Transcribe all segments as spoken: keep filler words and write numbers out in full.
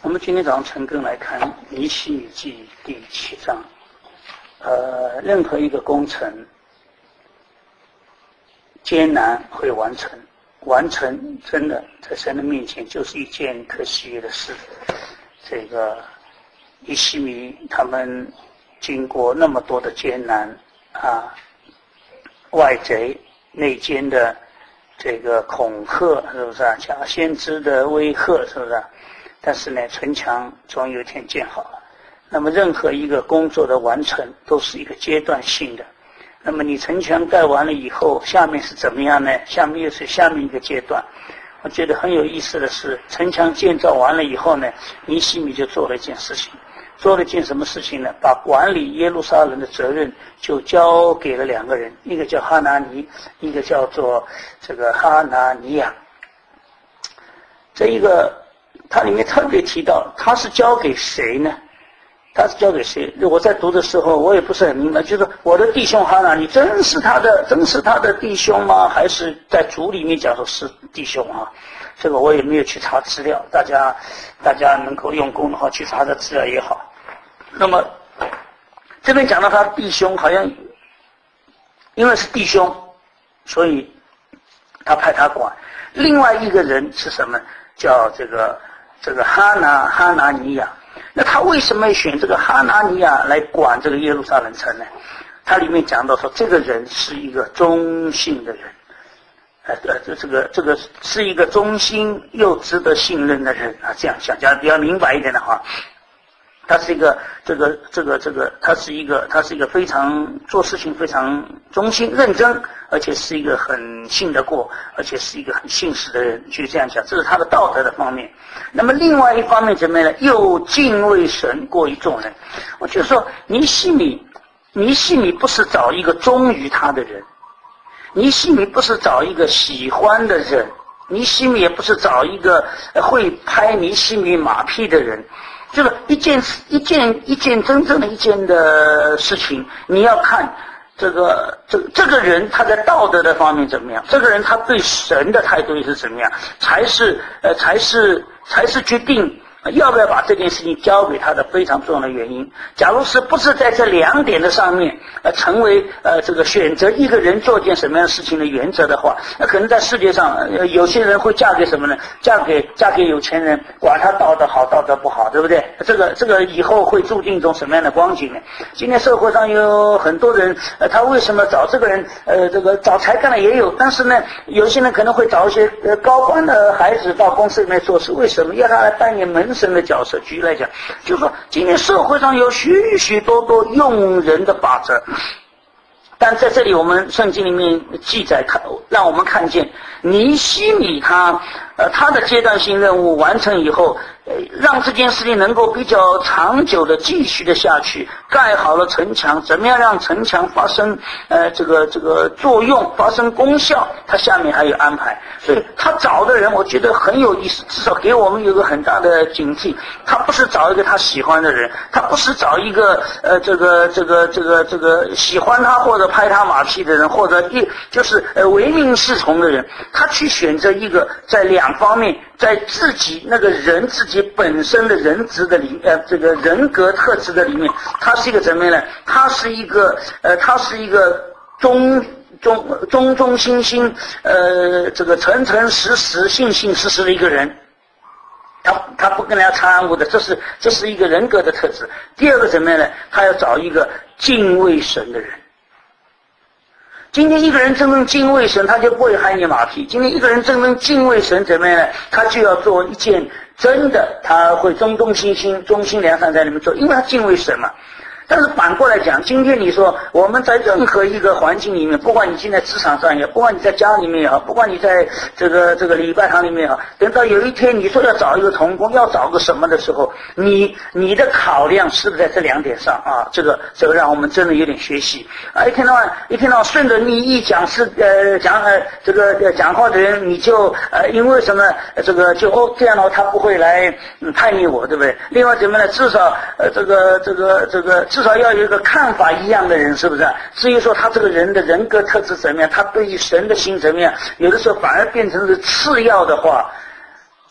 我们今天早上陈根来看《尼希米记》第七章。呃，任何一个工程艰难会完成，完成真的在神的面前就是一件可喜悦的事。这个尼希米他们经过那么多的艰难啊，外贼内奸的这个恐吓，是不是啊？假先知的威吓，是不是啊？但是呢，城墙总有一天建好了。那么任何一个工作的完成都是一个阶段性的。那么你城墙盖完了以后，下面是怎么样呢？下面又是下面一个阶段。我觉得很有意思的是，城墙建造完了以后呢，尼希米就做了一件事情。做了一件什么事情呢？把管理耶路撒冷的责任就交给了两个人，一个叫哈拿尼，一个叫做这个哈拿尼亚。这一个它里面特别提到，他是交给谁呢？他是交给谁？我在读的时候，我也不是很明白，就是我的弟兄哈拿尼，真是他的，真是他的弟兄吗？还是在主里面讲说是弟兄啊？这个我也没有去查资料，大家大家能够用功的话，去查查资料也好。那么这边讲到他弟兄，好像因为是弟兄，所以他派他管。另外一个人是什么？叫这个这个哈拿哈拿尼亚。那他为什么选这个哈拿尼亚来管这个耶路撒冷城呢？他里面讲到说，这个人是一个忠信的人，呃呃，这这个这个是一个忠心又值得信任的人啊。这样想讲比较明白一点的话，他是一个这个这个这个，他是一个他是一个非常做事情非常忠心认真，而且是一个很信得过，而且是一个很信实的人，就这样讲，这是他的道德的方面。那么另外一方面怎么样呢？又敬畏神过于众人。我就说尼希米，尼希米不是找一个忠于他的人，尼希米不是找一个喜欢的人，尼希米也不是找一个会拍尼希米马屁的人。就是一件一件一件真正的一件的事情，你要看这个这个这个人他在道德的方面怎么样，这个人他对神的态度是怎么样，才是呃才是才是决定要不要把这件事情交给他的非常重要的原因。假如是不是在这两点的上面呃成为呃这个选择一个人做件什么样的事情的原则的话，那可能在世界上呃有些人会嫁给什么呢？嫁给嫁给有钱人，管他道德好道德不好，对不对？这个这个以后会注定一种什么样的光景呢？今天社会上有很多人呃他为什么找这个人呃这个找才干的也有，但是呢有些人可能会找一些呃高官的孩子到公司里面做事，为什么要他来扮演门神的角色？举例来讲，就是说今天社会上有许许多多用人的法则，但在这里我们圣经里面记载看，让我们看见尼希米他呃他的阶段性任务完成以后，呃让这件事情能够比较长久的继续的下去，盖好了城墙，怎么样让城墙发生呃这个这个作用，发生功效，他下面还有安排。所以他找的人我觉得很有意思，至少给我们有个很大的警惕。他不是找一个他喜欢的人，他不是找一个呃这个这个这个这个喜欢他或者拍他马屁的人，或者一就是呃唯命是从的人，他去选择一个在两方面，在自己那个人自己本身的人质的里呃这个人格特质的里面，他是一个怎么样呢？他是一个呃他是一个忠忠忠忠心心呃这个诚诚实实信信实实的一个人。他他不跟人家掺和的，这是这是一个人格的特质。第二个怎么样呢？他要找一个敬畏神的人。今天一个人真正敬畏神，他就不会拍你马屁。今天一个人真正敬畏神怎么样呢？他就要做一件真的，他会忠忠心心、忠心良善在里面做，因为他敬畏神嘛。但是反过来讲，今天你说我们在任何一个环境里面，不管你现在职场上也好，不管你在家里面也好，不管你在这个这个礼拜堂里面也好，等到有一天你说要找一个同工，要找个什么的时候，你你的考量是不是在这两点上啊？这个这个让我们真的有点学习啊！一天到晚一天到晚顺着你一讲是呃讲呃这个呃讲话的人，你就呃因为什么呃这个就哦这样的话他不会来嗯叛逆我，对不对？另外怎么呢？至少呃这个这个这个。至少要有一个看法一样的人，是不是？至于说他这个人的人格特质怎么样，他对于神的心怎么样，有的时候反而变成是次要的话，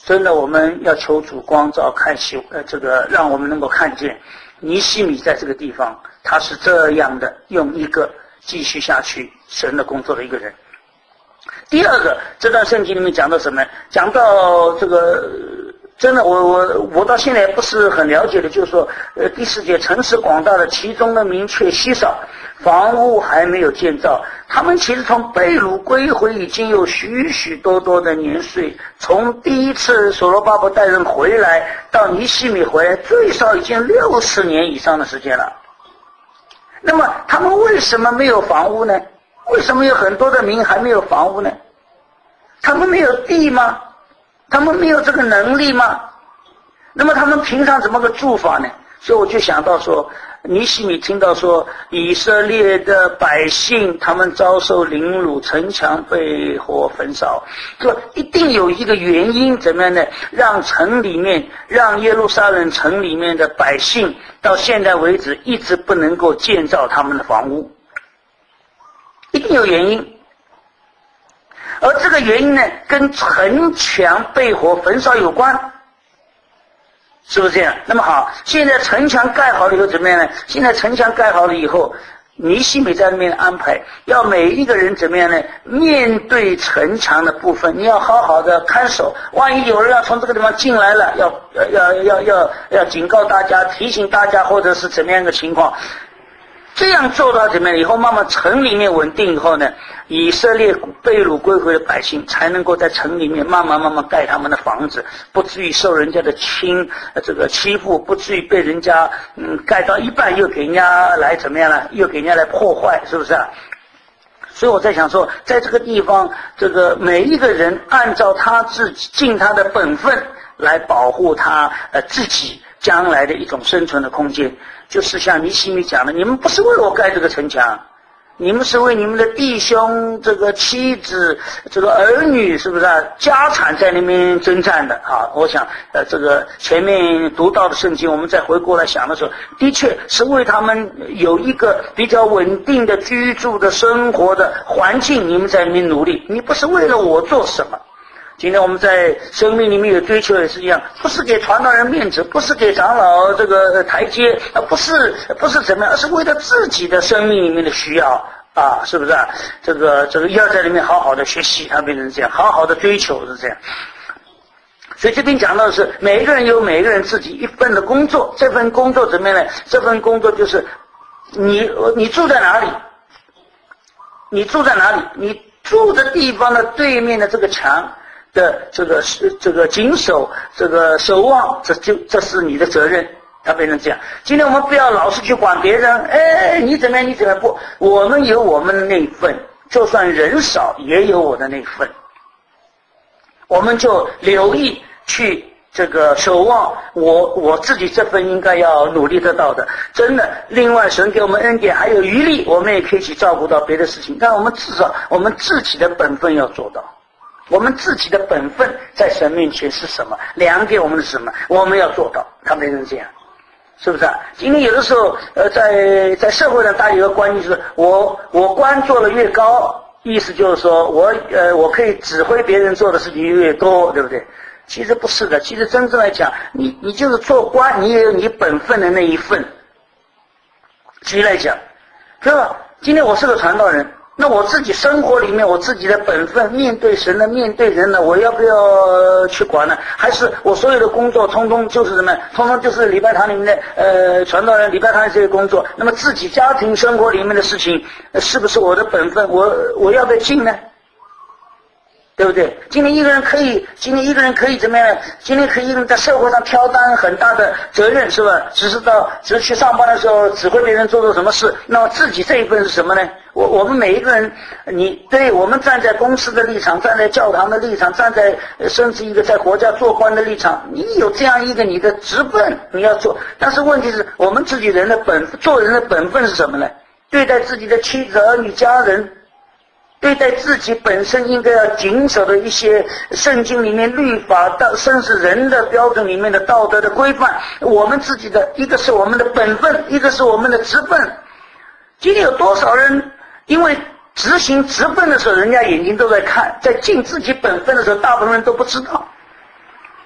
真的我们要求主光照看希呃这个让我们能够看见尼希米在这个地方他是这样的用一个继续下去神的工作的一个人。第二个，这段圣经里面讲到什么？讲到这个，真的，我我我到现在不是很了解的，就是说，呃，第四节城市广大的，其中的民却稀少，房屋还没有建造。他们其实从被掳归回已经有许许多多的年岁，从第一次所罗巴伯带人回来到尼希米回来，最少已经六十年以上的时间了。那么他们为什么没有房屋呢？为什么有很多的民还没有房屋呢？他们没有地吗？他们没有这个能力吗？那么他们平常怎么个住法呢？所以我就想到说，尼希米听到说以色列的百姓他们遭受凌辱，城墙被火焚烧，这一定有一个原因，怎么样呢？让城里面让耶路撒冷城里面的百姓到现在为止一直不能够建造他们的房屋，一定有原因。而这个原因呢，跟城墙被火焚烧有关，是不是这样？那么好，现在城墙盖好了以后怎么样呢？现在城墙盖好了以后，尼希米在那边安排，要每一个人怎么样呢？面对城墙的部分，你要好好的看守，万一有人要从这个地方进来了，要要要要要警告大家，提醒大家，或者是怎么样的情况。这样做到怎么样？以后慢慢城里面稳定以后呢，以色列被掳归回的百姓才能够在城里面慢慢慢慢盖他们的房子，不至于受人家的侵这个欺负，不至于被人家嗯盖到一半又给人家来怎么样了，又给人家来破坏，是不是啊？所以我在想说，在这个地方，这个每一个人按照他自己尽他的本分来保护他呃自己将来的一种生存的空间。就是像尼希米讲的，你们不是为我盖这个城墙，你们是为你们的弟兄、这个妻子、这个儿女，是不是啊？家产在那边征战的啊！我想，呃，这个前面读到的圣经，我们再回过来想的时候，的确是为他们有一个比较稳定的居住的生活的环境，你们在那边努力，你不是为了我做什么。今天我们在生命里面有追求也是一样，不是给传道人面子，不是给长老这个台阶，不是不是怎么样，而是为了自己的生命里面的需要啊，是不是啊？这个这个要在里面好好的学习，它变成这样，好好的追求是这样。所以这边讲到的是每一个人有每一个人自己一份的工作，这份工作怎么样呢？这份工作就是你你住在哪里，你住在哪里，你住的地方的对面的这个墙的这个这个谨守，这个守望，这就这是你的责任。他变成这样。今天我们不要老是去管别人，哎，你怎么样，你怎么样？不，我们有我们的那份，就算人少，也有我的那份。我们就留意去这个守望我我自己这份应该要努力得到的。真的，另外神给我们恩典还有余力，我们也可以去照顾到别的事情，但我们至少我们自己的本分要做到。我们自己的本分在神面前是什么，量给我们的是什么，我们要做到。他没人这样，是不是啊？今天有的时候呃在在社会上大家有个观念，就是我我官做了越高，意思就是说我呃我可以指挥别人做的事情越多，对不对？其实不是的，其实真正来讲，你你就是做官，你也有你本分的那一份。举例来讲，是吧？今天我是个传道人，那我自己生活里面我自己的本分，面对神的面对人呢，我要不要去管呢？还是我所有的工作通通就是什么？通通就是礼拜堂里面的呃传道人礼拜堂这些工作，那么自己家庭生活里面的事情，呃、是不是我的本分？我我要不要尽呢？对不对？今天一个人可以，今天一个人可以怎么样？今天可以一个人在社会上挑担很大的责任，是吧？只是到只是去上班的时候指挥别人做做什么事，那么自己这一份是什么呢？我我们每一个人，你对我们站在公司的立场，站在教堂的立场，站在甚至一个在国家做官的立场，你有这样一个你的职分你要做，但是问题是我们自己人的本做人的本分是什么呢？对待自己的妻子儿女家人，对待自己本身应该要谨守的一些圣经里面律法到甚至人的标准里面的道德的规范，我们自己的一个是我们的本分，一个是我们的职分。今天有多少人因为执行职分的时候人家眼睛都在看，在尽自己本分的时候大部分人都不知道。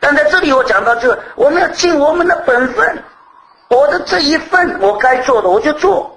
但在这里我讲到这，我们要尽我们的本分，我的这一份我该做的我就做。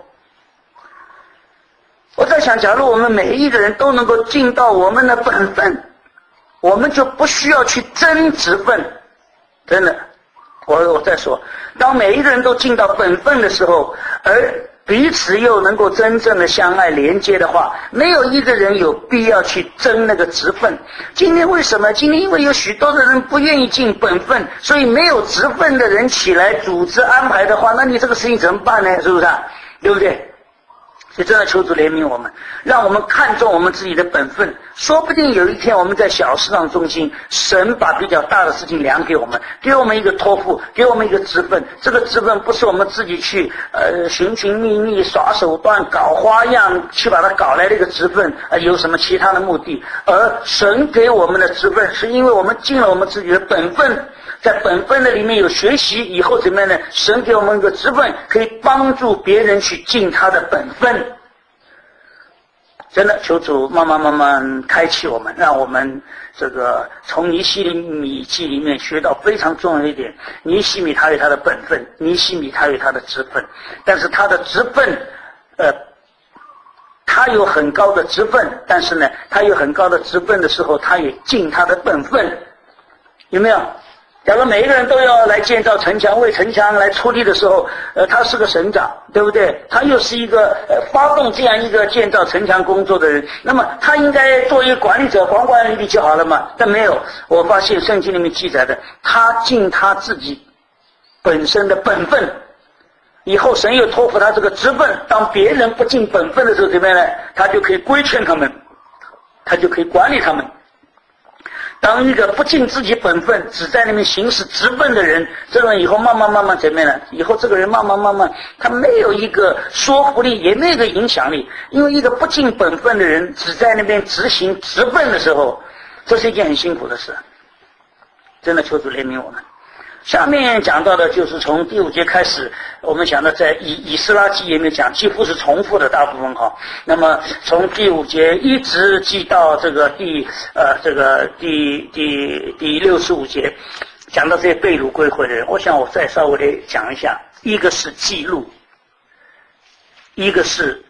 我在想，假如我们每一个人都能够尽到我们的本分，我们就不需要去争职分。真的，我我再说，当每一个人都尽到本分的时候，而彼此又能够真正的相爱连接的话，没有一个人有必要去争那个职分。今天为什么？今天因为有许多的人不愿意尽本分，所以没有职分的人起来组织安排的话，那你这个事情怎么办呢？是不是啊？对不对？所以真的求主怜悯我们，让我们看重我们自己的本分。说不定有一天我们在小事上忠心，神把比较大的事情量给我们，给我们一个托付，给我们一个职分。这个职分不是我们自己去呃寻寻觅觅、耍手段、搞花样去把它搞来的一个职分，呃有什么其他的目的？而神给我们的职分，是因为我们尽了我们自己的本分。在本分的里面有学习，以后怎么样呢？神给我们一个职分，可以帮助别人去尽他的本分。真的，求主慢慢慢慢开启我们，让我们这个从尼希米记里面学到非常重要的一点：尼希米他有他的本分，尼希米他有他的职分，但是他的职分，呃，他有很高的职分，但是呢，他有很高的职分的时候，他也尽他的本分，有没有？假如每一个人都要来建造城墙，为城墙来出力的时候，呃，他是个省长，对不对？他又是一个呃发动这样一个建造城墙工作的人，那么他应该做一个管理者，管管理理就好了嘛。但没有，我发现圣经里面记载的，他尽他自己本身的本分，以后神又托付他这个职分，当别人不尽本分的时候，怎么样呢？他就可以规劝他们，他就可以管理他们。当一个不尽自己本分，只在那边行使职分的人，这个人以后慢慢慢慢怎么样呢？以后这个人慢慢慢慢，他没有一个说服力，也没有一个影响力。因为一个不尽本分的人，只在那边执行职分的时候，这是一件很辛苦的事。真的求主怜悯我们。下面讲到的就是从第五节开始，我们讲到在以以斯拉记里面讲，几乎是重复的大部分哈。那么从第五节一直记到这个第呃这个第第第六十五节，讲到这些被掳归回的人，我想我再稍微的讲一下，一个是记录，一个是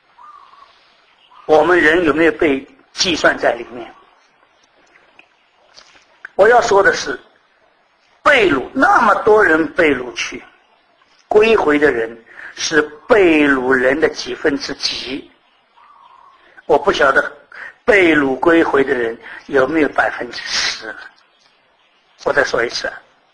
我们人有没有被计算在里面。我要说的是，被掳那么多人被掳去，归回的人是被掳人的几分之几。我不晓得被掳归回的人有没有百分之十。我再说一次，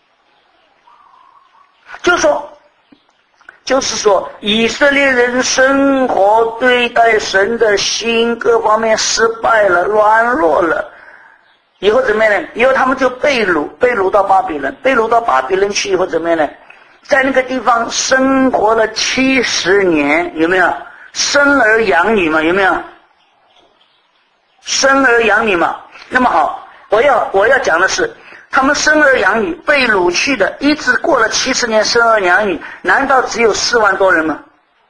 就是说就是说以色列人生活对待神的心各方面失败了，软弱了，以后怎么样呢？以后他们就被掳，被掳到巴比伦，被掳到巴比伦去以后怎么样呢？在那个地方生活了七十年，有没有？生儿养女嘛，有没有？生儿养女嘛。那么好，我要我要讲的是，他们生儿养女被掳去的，一直过了七十年生儿养女，难道只有四万多人吗？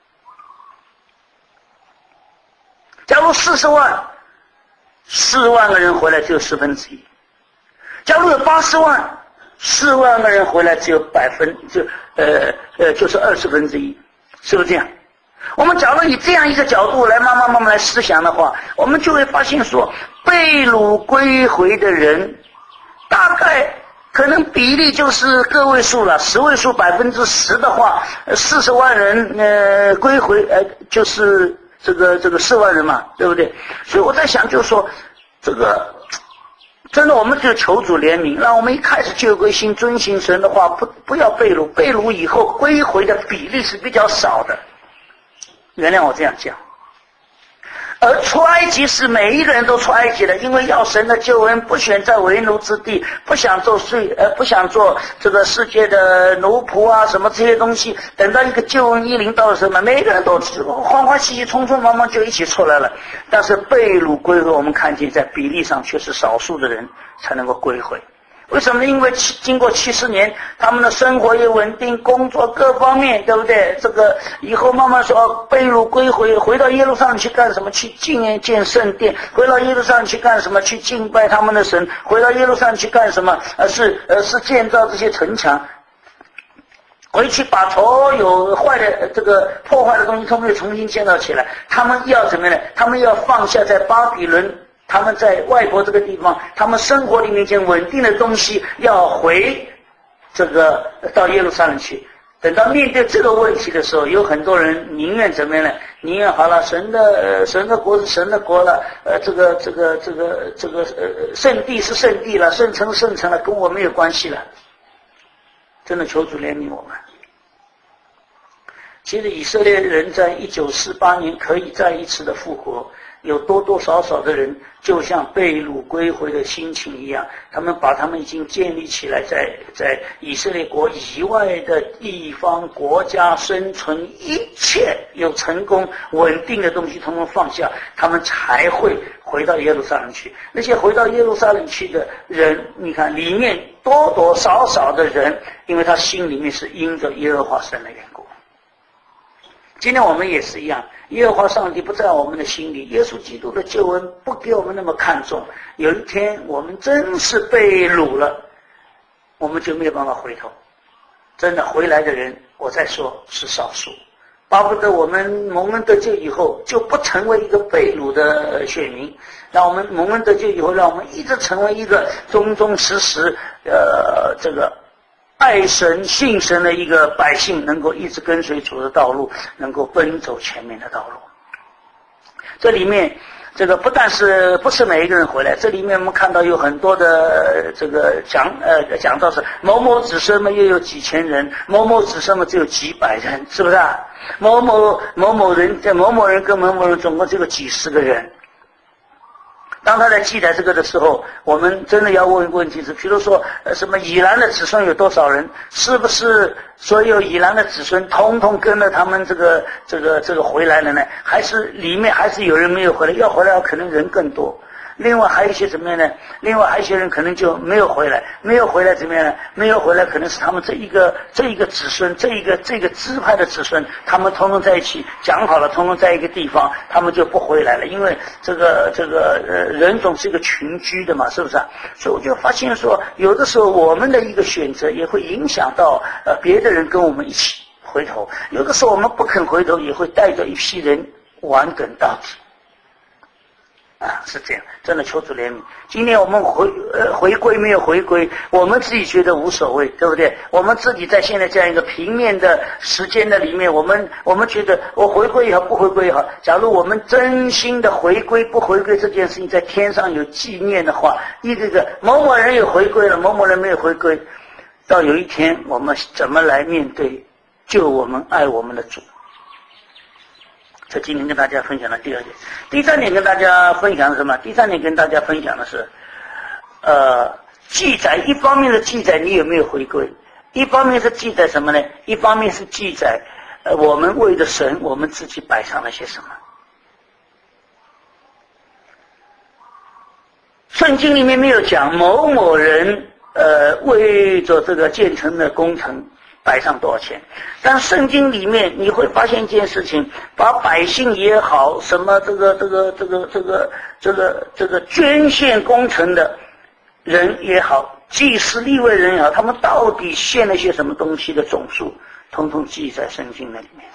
假如四十万。四万个人回来只有十分之一，假如有八十万，四万个人回来只有百分就呃呃就是二十分之一，是不是这样？我们假如以这样一个角度来慢慢慢慢来思想的话，我们就会发现说，被掳归回的人，大概可能比例就是个位数了，十位数百分之十的话，四十万人呃归回呃就是。这个这个四万人嘛，对不对？所以我在想，就是说，这个真的，我们就求主怜悯，让我们一开始就归心遵行神的话，不不要被掳，被掳以后归回的比例是比较少的。原谅我这样讲。而出埃及是每一个人都出埃及的，因为要神的救恩，不选在为奴之地，不想做税，呃，不想做这个世界的奴仆啊，什么这些东西。等到一个救恩一临到的时候，每个人都欢欢喜喜、匆匆忙忙就一起出来了。但是被掳归回，我们看见在比例上却是少数的人才能够归回。 为什么？因为经过七十年，他们的生活也稳定，工作各方面，对不对？这个以后慢慢说被掳归回，回到耶路撒冷去干什么？去建建圣殿，回到耶路撒冷去干什么？去敬拜他们的神，回到耶路撒冷去干什么？呃，是呃是建造这些城墙。回去把所有坏的这个破坏的东西通通重新建造起来。他们要怎么样呢？他们要放下在巴比伦，他们在外国这个地方，他们生活里面已经稳定的东西，要回这个到耶路撒冷去。等到面对这个问题的时候，有很多人宁愿怎么样呢？宁愿好了，神的、呃、神的国是神的国了，呃，这个这个这个这个呃圣地是圣地了，圣城是圣城了，跟我没有关系了。真的求主怜悯我们。其实以色列人在一九四八年可以再一次的复活，有多多少少的人就像被掳归回的心情一样，他们把他们已经建立起来在在以色列国以外的地方国家生存一切有成功稳定的东西统统放下，他们才会回到耶路撒冷去。那些回到耶路撒冷去的人，你看里面多多少少的人，因为他心里面是因着耶和华神的缘故。今天我们也是一样，耶和华上帝不在我们的心里，耶稣基督的救恩不给我们那么看重。有一天我们真是被掳了，我们就没有办法回头。真的回来的人，我再说是少数。巴不得我们蒙恩得救以后就不成为一个被掳的选民，让我们蒙恩得救以后，让我们一直成为一个忠忠实实呃这个爱神信神的一个百姓，能够一直跟随主的道路，能够奔走前面的道路。这里面这个不但是不是每一个人回来，这里面我们看到有很多的这个讲呃讲到是某某子孙们又有几千人，某某子孙们只有几百人，是不是啊？某某某某人在某某人跟某某人总共只有几十个人。当他在记载这个的时候，我们真的要问一个问题是，比如说呃什么以兰的子孙有多少人？是不是所有以兰的子孙统统跟了他们这个这个这个回来了呢？还是里面还是有人没有回来？要回来可能人更多。另外还有一些怎么样呢？另外还有一些人可能就没有回来，没有回来怎么样呢？没有回来可能是他们这一个这一个子孙，这一个这个支派的子孙，他们统统在一起讲好了，统统在一个地方，他们就不回来了。因为这个这个呃人总是一个群居的嘛，是不是啊？所以我就发现说，有的时候我们的一个选择也会影响到呃别的人跟我们一起回头，有的时候我们不肯回头，也会带着一批人顽梗到底。啊，是这样，真的求主怜悯。今天我们回呃回归没有回归，我们自己觉得无所谓，对不对？我们自己在现在这样一个平面的时间的里面，我们我们觉得我回归也好，不回归也好，假如我们真心的回归不回归这件事情在天上有纪念的话，一个个某某人有回归了，某某人没有回归，到有一天我们怎么来面对救我们爱我们的主？这今天跟大家分享的第二点。第三点跟大家分享的是什么？第三点跟大家分享的是呃记载，一方面是记载你有没有回归，一方面是记载什么呢？一方面是记载呃我们为了神我们自己摆上了些什么。圣经里面没有讲某某人呃为着这个建成的工程摆上多少钱，但圣经里面你会发现一件事情，把百姓也好，什么这个这个这个这个这个这个捐献工程的人也好，祭司利未人也好，他们到底献了些什么东西的总数，统统记在圣经那里面。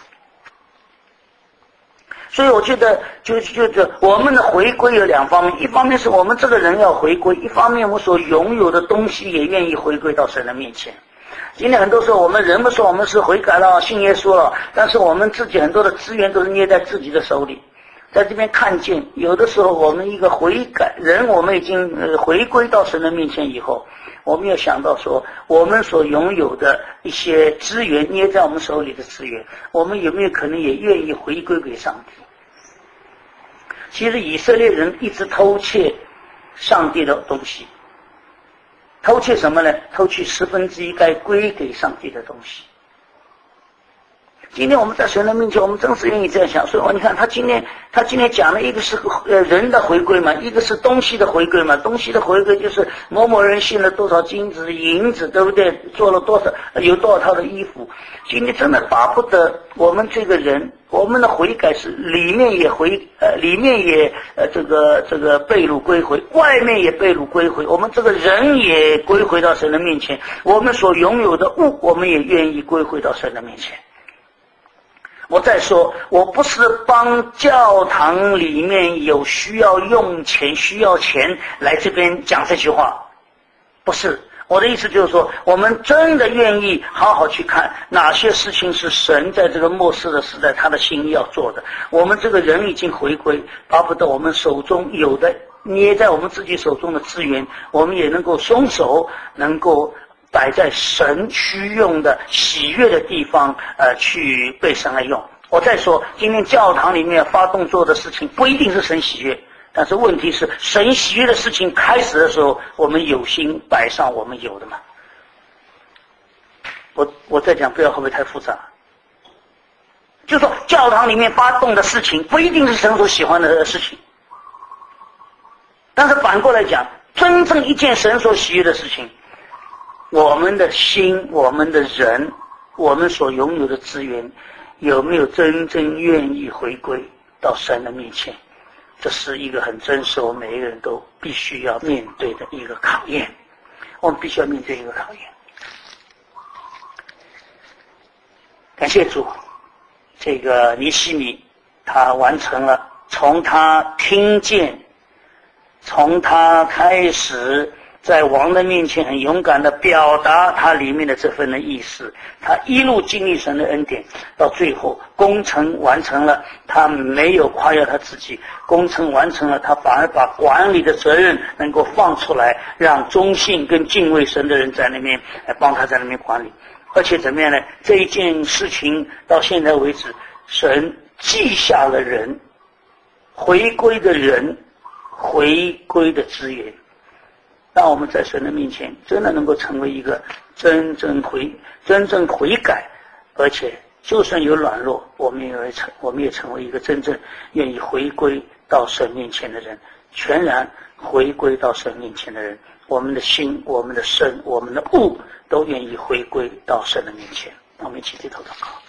所以我觉得就就就我们的回归有两方面，一方面是我们这个人要回归，一方面我们所拥有的东西也愿意回归到神的面前。今天很多时候我们人不说我们是悔改了信耶稣了，但是我们自己很多的资源都是捏在自己的手里。在这边看见有的时候我们一个悔改人，我们已经呃回归到神的面前以后，我们要想到说我们所拥有的一些资源，捏在我们手里的资源，我们有没有可能也愿意回归给上帝？其实以色列人一直偷窃上帝的东西，偷窃什么呢？偷窃十分之一该归给上帝的东西。 今天我们在神的面前，我们真是愿意这样想。所以你看，他今天他今天讲了一个是呃人的回归嘛，一个是东西的回归嘛。东西的回归就是某某人献了多少金子银子，对不对？做了多少有多少套的衣服。今天真的巴不得我们这个人，我们的悔改是里面也回呃里面也呃这个这个被掳归回，外面也被掳归回。我们这个人也归回到神的面前，我们所拥有的物，我们也愿意归回到神的面前。我再说，我不是帮教堂里面有需要用钱需要钱来这边讲这句话，不是。我的意思就是说，我们真的愿意好好去看哪些事情是神在这个末世的时代他的心意要做的。我们这个人已经回归，巴不得我们手中有的捏在我们自己手中的资源，我们也能够松手，能够摆在神需用的喜悦的地方，呃，去被神来用。我再说，今天教堂里面发动做的事情不一定是神喜悦，但是问题是神喜悦的事情开始的时候，我们有心摆上我们有的嘛。我我再讲，不要会不会太复杂？就说教堂里面发动的事情不一定是神所喜欢的事情，但是反过来讲，真正一件神所喜悦的事情，我们的心，我们的人，我们所拥有的资源，有没有真正愿意回归到神的面前？这是一个很真实，我们每一个人都必须要面对的一个考验。我们必须要面对一个考验。感谢主，这个尼希米他完成了，从他听见，从他开始在王的面前很勇敢地表达他里面的这份的意思，他一路经历神的恩典，到最后工程完成了，他没有夸耀他自己，工程完成了，他反而把管理的责任能够放出来，让忠信跟敬畏神的人在那边来帮他在那边管理。而且怎么样呢？这一件事情到现在为止，神记下了人，回归的人，回归的资源，让我们在神的面前真的能够成为一个真正回真正悔改，而且就算有软弱，我们也会成我们也成为一个真正愿意回归到神面前的人，全然回归到神面前的人，我们的心，我们的身，我们的物都愿意回归到神的面前。我们一起低头祷告。